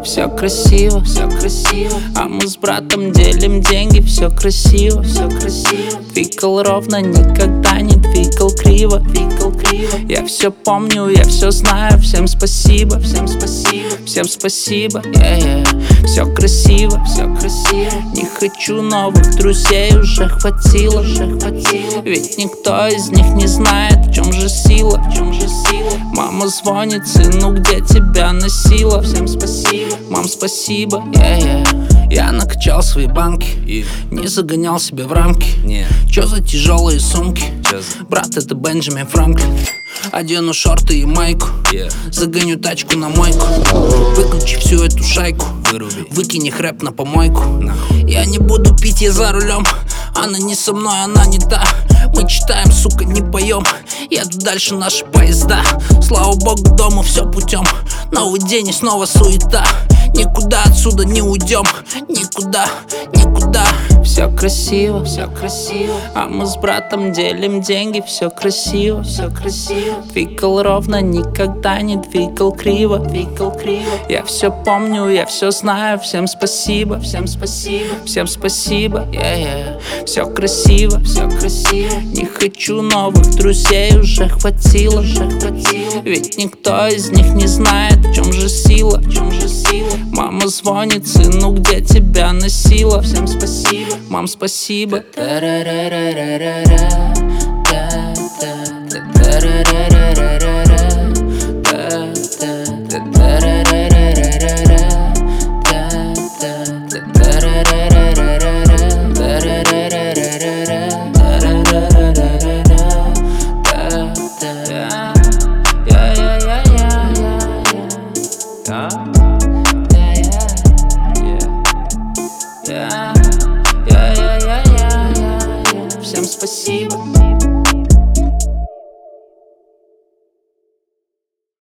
Все красиво, все красиво. А мы с братом делим деньги. Все красиво, все красиво. Двигал ровно, никогда не двигал криво, двигал криво. Я все помню, я все знаю. Всем спасибо, всем спасибо, всем спасибо. Все красиво, все красиво. Не хочу новых друзей, уже хватило, уже хватило. Ведь никто из них не знает, в чем же сила, в чем же сила. Мама звонит, сыну, где тебя носила? Всем спасибо, мам, спасибо. Я накачал свои банки и не загонял себя в рамки. Чё за тяжелые сумки? Брат, это Бенджамин Франклин. Одену шорты и майку, загоню тачку на мойку. Выключи всю эту шайку, выкини рэп на помойку. Я не буду пить, я за рулем. Она не со мной, она не та. Мы читаем, сука, не поем. Еду дальше наши поезда. Слава богу, дома все путем. Новый день и снова суета. Никуда отсюда не уйдем. Никуда, никуда. Все красиво, все красиво. А мы с братом делим деньги. Все красиво, все красиво. Двигал ровно, никогда не двигал криво, двигал криво. Я все помню, я все знаю. Всем спасибо, всем спасибо, всем спасибо. Все красиво, все красиво. Не хочу новых друзей, уже хватило, уже хватило. Ведь никто из них не знает, в чем же сила, в чем же сила. Мама звонит, сыну, где тебя носила? Всем спасибо, мам, спасибо.